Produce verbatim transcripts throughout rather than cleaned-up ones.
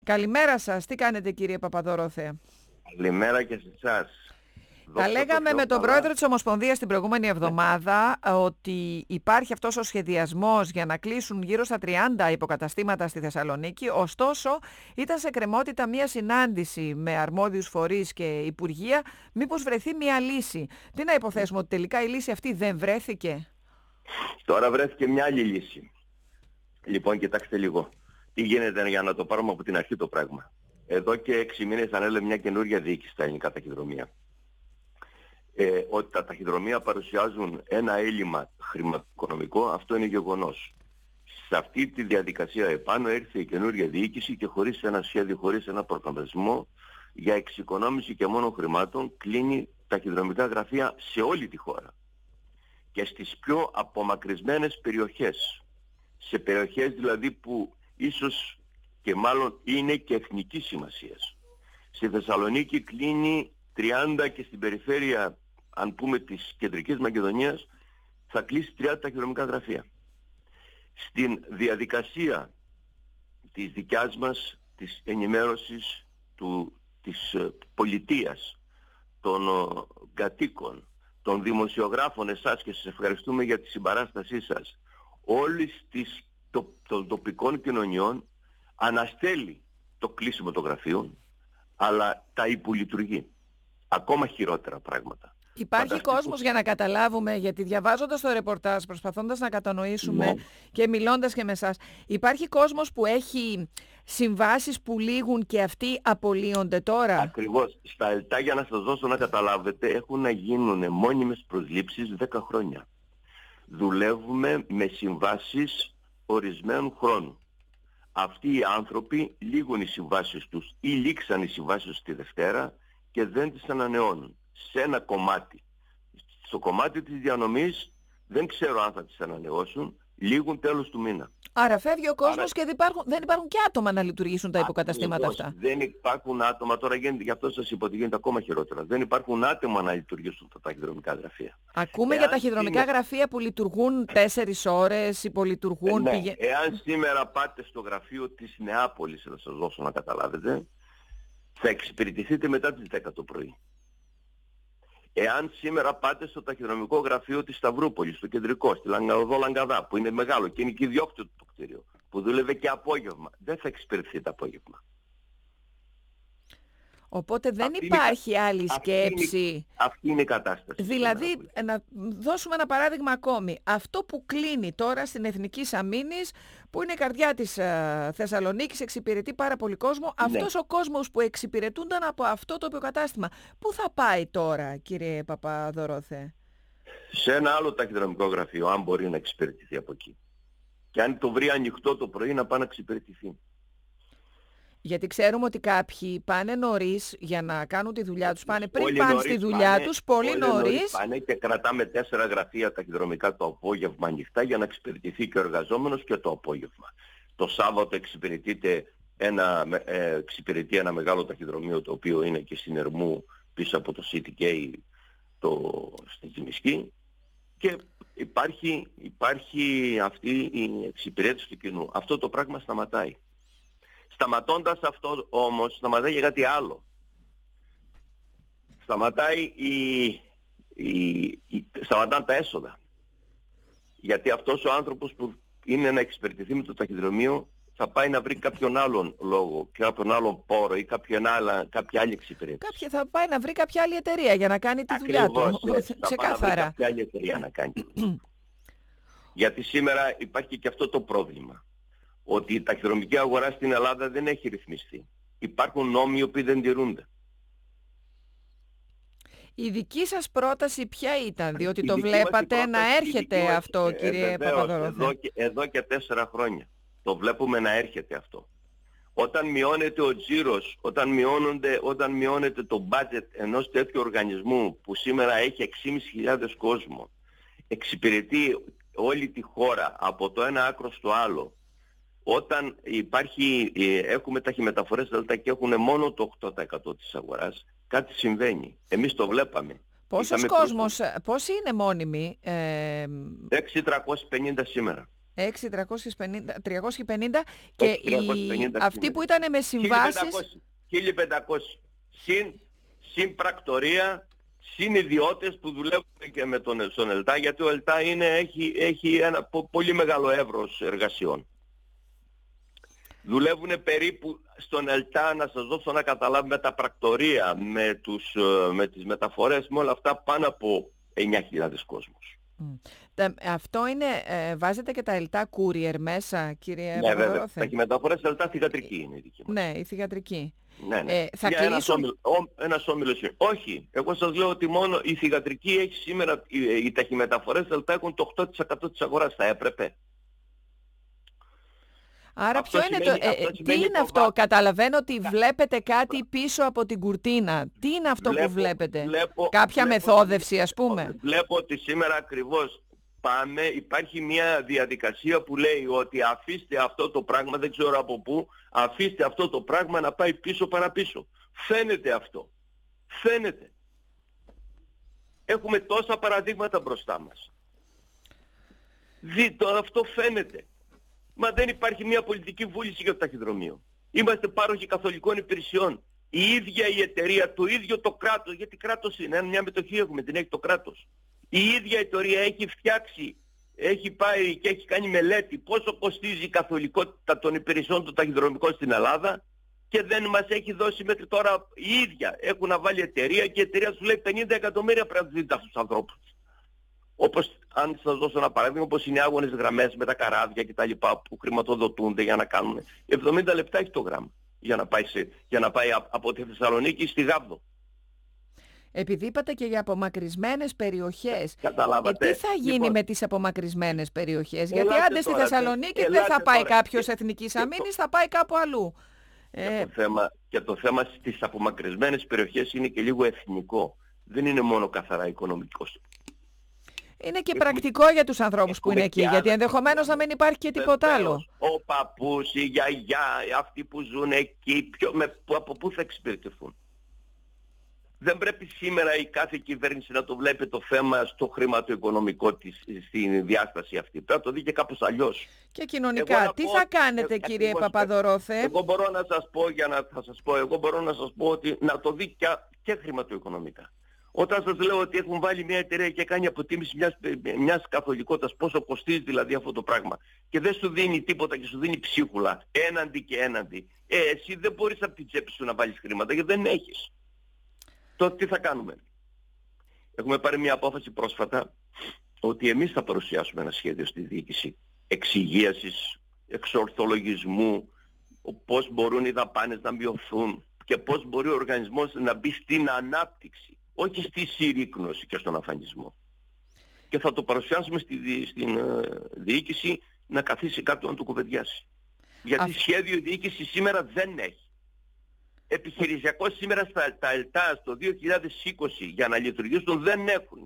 Καλημέρα σας. Τι κάνετε, κύριε Παπαδόρωθε? Καλημέρα και σε εσάς. Τα λέγαμε με τον πρόεδρο της Ομοσπονδίας την προηγούμενη εβδομάδα ότι υπάρχει αυτός ο σχεδιασμός για να κλείσουν γύρω στα τριάντα υποκαταστήματα στη Θεσσαλονίκη. Ωστόσο, ήταν σε κρεμότητα μια συνάντηση με αρμόδιους φορείς και υπουργεία. Μήπως βρεθεί μια λύση? Τι να υποθέσουμε, ότι τελικά η λύση αυτή δεν βρέθηκε? Τώρα βρέθηκε μια άλλη λύση. Λοιπόν, κοιτάξτε λίγο. Τι γίνεται για να το πάρουμε από την αρχή το πράγμα. Εδώ και έξι μήνες ανέλαβε μια καινούργια διοίκηση στα ελληνικά ταχυδρομεία. Ε, ότι τα ταχυδρομεία παρουσιάζουν ένα έλλειμμα χρηματοοικονομικό, αυτό είναι γεγονός. Σε αυτή τη διαδικασία επάνω ήρθε η καινούργια διοίκηση και χωρίς ένα σχέδιο, χωρίς ένα προγραμματισμό για εξοικονόμηση και μόνο χρημάτων κλείνει ταχυδρομικά γραφεία σε όλη τη χώρα και στις πιο απομακρυσμένες περιοχές. Σε περιοχές δηλαδή που ίσως και μάλλον είναι και εθνικής σημασίας. Στη Θεσσαλονίκη κλείνει τριάντα και στην περιφέρεια, αν πούμε, της Κεντρικής Μακεδονίας θα κλείσει τριάντα ταχυδρομικά γραφεία. Στην διαδικασία της δικιάς μας, της ενημέρωσης του, της uh, πολιτείας, των uh, κατοίκων, των δημοσιογράφων, εσάς, και σας ευχαριστούμε για τη συμπαράστασή σας, όλης της, το, των τοπικών κοινωνιών, αναστέλει το κλείσιμο των γραφείων, αλλά τα υπολειτουργεί. Ακόμα χειρότερα πράγματα. Υπάρχει Φανταστικό. κόσμος, για να καταλάβουμε, γιατί διαβάζοντας το ρεπορτάζ, προσπαθώντας να κατανοήσουμε Ναι. και μιλώντας και με εσάς, υπάρχει κόσμος που έχει συμβάσεις που λήγουν και αυτοί απολύονται τώρα? Ακριβώς. Στα ΕΛΤΑ, για να σας δώσω να καταλάβετε, έχουν να γίνουν μόνιμες προσλήψεις δέκα χρόνια. Δουλεύουμε με συμβάσεις ορισμένου χρόνου. Αυτοί οι άνθρωποι λήγουν οι συμβάσεις τους ή λήξαν οι συμβάσεις τους τη Δευτέρα και δεν τις ανανεώνουν. Σε ένα κομμάτι. Στο κομμάτι της διανομής δεν ξέρω αν θα τις ανανεώσουν, λήγουν τέλος του μήνα. Άρα φεύγει ο κόσμος. Άρα... και δεν υπάρχουν, δεν υπάρχουν και άτομα να λειτουργήσουν τα υποκαταστήματα αυτά. Δεν υπάρχουν άτομα, τώρα γίνεται, γι' αυτό σας είπα ότι γίνεται ακόμα χειρότερα. Δεν υπάρχουν άτομα να λειτουργήσουν τα ταχυδρομικά γραφεία. Ακούμε εάν για ταχυδρομικά σήμερα... γραφεία που λειτουργούν τέσσερις ώρες, υπολειτουργούν. Ναι, πηγε... εάν σήμερα πάτε στο γραφείο της Νεάπολης, να σας δώσω να καταλάβετε, θα εξυπηρετηθείτε μετά τις δέκα το πρωί. Εάν σήμερα πάτε στο ταχυδρομικό γραφείο της Σταυρούπολης, στο κεντρικό, στη Λαγκαδό Λαγκαδά, που είναι μεγάλο και είναι και ιδιόκτητο το κτίριο, που δούλευε και απόγευμα, δεν θα εξυπηρετηθείτε απόγευμα. Οπότε δεν αυτή υπάρχει είναι, άλλη σκέψη. Αυτή είναι, αυτή είναι η κατάσταση. Δηλαδή, να δώσουμε ένα παράδειγμα ακόμη. Αυτό που κλείνει τώρα στην Εθνικής Αμήνης, που είναι η καρδιά της uh, Θεσσαλονίκης, εξυπηρετεί πάρα πολύ κόσμο. Ναι. Αυτός ο κόσμος που εξυπηρετούνταν από αυτό το υποκατάστημα, πού θα πάει τώρα, κύριε Παπαδόρωθε? Σε ένα άλλο ταχυδρομικό γραφείο, αν μπορεί να εξυπηρετηθεί από εκεί. Και αν το βρει ανοιχτό το πρωί, να πάει να εξυπηρετηθεί. Γιατί ξέρουμε ότι κάποιοι πάνε νωρίς για να κάνουν τη δουλειά τους, πάνε πριν πάνε στη δουλειά πάνε, τους, πολύ νωρίς. Πάνε και κρατάμε τέσσερα γραφεία ταχυδρομικά το απόγευμα ανοιχτά για να εξυπηρετηθεί και ο εργαζόμενος και το απόγευμα. Το Σάββατο εξυπηρετείται ένα, ε, εξυπηρετεί ένα μεγάλο ταχυδρομείο, το οποίο είναι και στην Ερμού πίσω από το σι τι κέι το, στην Κιμισκή, και υπάρχει, υπάρχει αυτή η εξυπηρέτηση του κοινού. Αυτό το πράγμα σταματάει. Σταματώντας αυτό όμως, σταματάει για κάτι άλλο. Σταματάει η, η, η, σταματάνε τα έσοδα. Γιατί αυτός ο άνθρωπος που είναι να εξυπηρετηθεί με το ταχυδρομείο θα πάει να βρει κάποιον άλλον λόγο, κάποιον άλλον πόρο ή κάποιον άλλα, κάποια άλλη εξυπηρέτηση. Κάποια, θα πάει να βρει κάποια άλλη εταιρεία για να κάνει τη δουλειά Ακριβώς, του. Έτσι, θα πάει να βρει κάποια άλλη εταιρεία να κάνει. Γιατί σήμερα υπάρχει και αυτό το πρόβλημα. Ότι η ταχυδρομική αγορά στην Ελλάδα δεν έχει ρυθμιστεί. Υπάρχουν νόμοι οι οποίοι δεν τηρούνται. Η δική σας πρόταση ποια ήταν, διότι η το βλέπατε να έρχεται αυτό, ε, κύριε Παπαδόρωθε? Εδώ, εδώ και τέσσερα χρόνια το βλέπουμε να έρχεται αυτό. Όταν μειώνεται ο τζίρος, όταν, μειώνονται, όταν μειώνεται το budget ενός τέτοιου οργανισμού που σήμερα έχει έξι χιλιάδες κόσμο, εξυπηρετεί όλη τη χώρα από το ένα άκρο στο άλλο, όταν υπάρχει, έχουμε ταχυμεταφορές ΔΕΛΤΑ και έχουν μόνο το οκτώ τοις εκατό της αγοράς, κάτι συμβαίνει. Εμείς το βλέπαμε. Πόσος κόσμος, πόσοι είναι μόνιμοι? Ε... έξι χιλιάδες τριακόσιοι πενήντα σήμερα. έξι τριακόσιοι πενήντα και οι, αυτοί που ήταν με συμβάσεις... χίλια πεντακόσιοι συν, συν πρακτορία, συν ιδιώτες που δουλεύουν και με τον, στον ΕΛΤΑ, γιατί ο ΕΛΤΑ είναι, έχει, έχει ένα πο, πολύ μεγάλο εύρος εργασιών. Δουλεύουν περίπου στον ΕΛΤΑ, να σας δώσω να καταλάβουμε, τα πρακτορία, με, τους, με τις μεταφορές, με όλα αυτά, πάνω από εννιά χιλιάδες κόσμος. Mm. Αυτό είναι, ε, βάζετε και τα ΕΛΤΑ courier μέσα, κύριε Ναι, βέβαια. Τα μεταφορές ΕΛΤΑ θυγατρική είναι η δική μας. Ναι, η θυγατρική. Ναι, ναι. Ε, θα Για κλείσουν... ένας, όμιλ, ό, ένας όμιλος. Όχι, εγώ σας λέω ότι μόνο η θυγατρική έχει σήμερα, οι, οι ταχυμεταφορές ΕΛΤΑ έχουν το οκτώ τοις εκατό της αγοράς, θα έπρεπε. Άρα αυτό ποιο είναι σημαίνει, το... Ε, τι είναι το αυτό, βά... καταλαβαίνω ότι βλέπετε κάτι πίσω από την κουρτίνα. Τι είναι αυτό βλέπω, που βλέπετε, βλέπω, κάποια βλέπω, μεθόδευση ας πούμε. Βλέπω ότι σήμερα ακριβώς πάμε, υπάρχει μια διαδικασία που λέει ότι αφήστε αυτό το πράγμα, δεν ξέρω από πού, αφήστε αυτό το πράγμα να πάει πίσω παραπίσω. Φαίνεται αυτό. Φαίνεται. Έχουμε τόσα παραδείγματα μπροστά μας. Δείτε, αυτό φαίνεται. Μα δεν υπάρχει μια πολιτική βούληση για το ταχυδρομείο. Είμαστε πάροχοι καθολικών υπηρεσιών. Η ίδια η εταιρεία, το ίδιο το κράτος, γιατί κράτος είναι, μια μετοχή έχουμε, την έχει το κράτος. Η ίδια η εταιρεία έχει φτιάξει, έχει πάει και έχει κάνει μελέτη πόσο κοστίζει η καθολικότητα των υπηρεσιών των ταχυδρομικών στην Ελλάδα και δεν μας έχει δώσει μέχρι τώρα η ίδια. Έχουν να βάλει εταιρεία και η εταιρεία σου λέει πενήντα εκατομμύρια πρέπει να δείτε στους ανθρώπους. Όπως, αν σας δώσω ένα παράδειγμα, όπως είναι οι άγονες γραμμές με τα καράβια και τα λοιπά που χρηματοδοτούνται για να κάνουν. εβδομήντα λεπτά έχει το γράμμα για να πάει, σε, για να πάει από τη Θεσσαλονίκη στη Γάβδο. Επειδή είπατε και για απομακρυσμένες περιοχές, Καταλάβατε. Ε, τι θα γίνει λοιπόν με τις απομακρυσμένες περιοχές, Ελάτε γιατί άντε στη τώρα, Θεσσαλονίκη δεν θα πάει τώρα. κάποιος και, εθνικής και αμήνης, το, θα πάει κάπου αλλού. Και, ε, το θέμα, και το θέμα στις απομακρυσμένες περιοχές είναι και λίγο εθνικό. Δεν είναι μόνο καθαρά οικονομικό. Είναι και πρακτικό για τους ανθρώπους που είναι εκεί, γιατί ενδεχομένως να μην υπάρχει και τίποτα άλλο. Ο παππούς, η γιαγιά, αυτοί που ζουν εκεί, ποιο, με, που, από πού θα εξυπηρετηθούν. Δεν πρέπει σήμερα η κάθε κυβέρνηση να το βλέπει το θέμα στο χρηματοοικονομικό της, στη διάσταση αυτή. Πρέπει να το δει και κάπως αλλιώς. Και κοινωνικά. Τι πω, θα κάνετε ε, κύριε ακριβώς, Παπαδορόθε? Εγώ μπορώ να σας πω, για να θα σας πω, εγώ μπορώ να σας πω ότι να το δει και, και χρηματοοικονομικά. Όταν σας λέω ότι έχουν βάλει μια εταιρεία και κάνει αποτίμηση μιας, μιας καθολικότητας, πόσο κοστίζει δηλαδή αυτό το πράγμα, και δεν σου δίνει τίποτα και σου δίνει ψίχουλα, έναντι και έναντι, ε, εσύ δεν μπορείς από την τσέπη σου να βάλεις χρήματα γιατί δεν έχεις. Τότε τι θα κάνουμε? Έχουμε πάρει μια απόφαση πρόσφατα ότι εμείς θα παρουσιάσουμε ένα σχέδιο στη διοίκηση εξυγίασης, εξορθολογισμού, πώς μπορούν οι δαπάνες να μειωθούν και πώς μπορεί ο οργανισμός να μπει στην ανάπτυξη, όχι στη συρρίκνωση και στον αφανισμό. Και θα το παρουσιάσουμε στη, στην uh, διοίκηση να καθίσει κάτω να το κουβεντιάσει. Γιατί Α... σχέδιο η διοίκηση σήμερα δεν έχει. Επιχειρησιακό σήμερα στα τα ΕΛΤΑ στο δύο χιλιάδες είκοσι για να λειτουργήσουν δεν έχουν.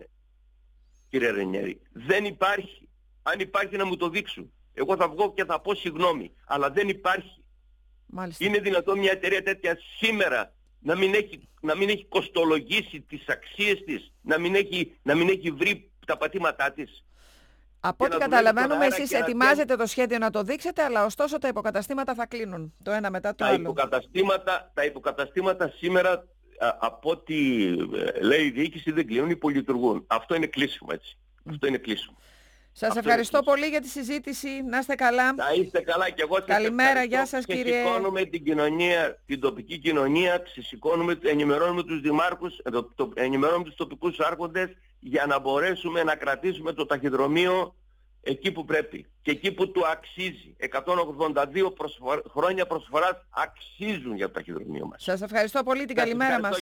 Κύριε Ρενιέρη, δεν υπάρχει. Αν υπάρχει να μου το δείξουν. Εγώ θα βγω και θα πω συγγνώμη, αλλά δεν υπάρχει. Μάλιστα. Είναι δυνατόν μια εταιρεία τέτοια σήμερα να μην έχει, να μην έχει κοστολογήσει τις αξίες της, να μην έχει, να μην έχει βρει τα πατήματά της? Από ό,τι καταλαβαίνουμε, εσείς ετοιμάζετε το σχέδιο να το δείξετε, αλλά ωστόσο τα υποκαταστήματα θα κλείνουν το ένα μετά το τα άλλο. Υποκαταστήματα, τα υποκαταστήματα σήμερα, α, από ό,τι λέει η διοίκηση, δεν κλείνουν, υπολειτουργούν. Αυτό είναι κλείσιμο, έτσι. Mm. Αυτό είναι κλείσιμο. Σας Αυτό ευχαριστώ πολύ για τη συζήτηση. Να είστε καλά. Να είστε καλά και εγώ σας Καλημέρα, γεια σας και κύριε. Ξεσηκώνουμε την κοινωνία, την τοπική κοινωνία, ξεσηκώνουμε, ενημερώνουμε τους δημάρχους, το, το, ενημερώνουμε τους τοπικούς άρχοντες για να μπορέσουμε να κρατήσουμε το ταχυδρομείο εκεί που πρέπει και εκεί που του αξίζει. εκατόν ογδόντα δύο προσφορ... χρόνια προσφοράς αξίζουν για το ταχυδρομείο μας. Σας ευχαριστώ πολύ, την καλημέρα μας.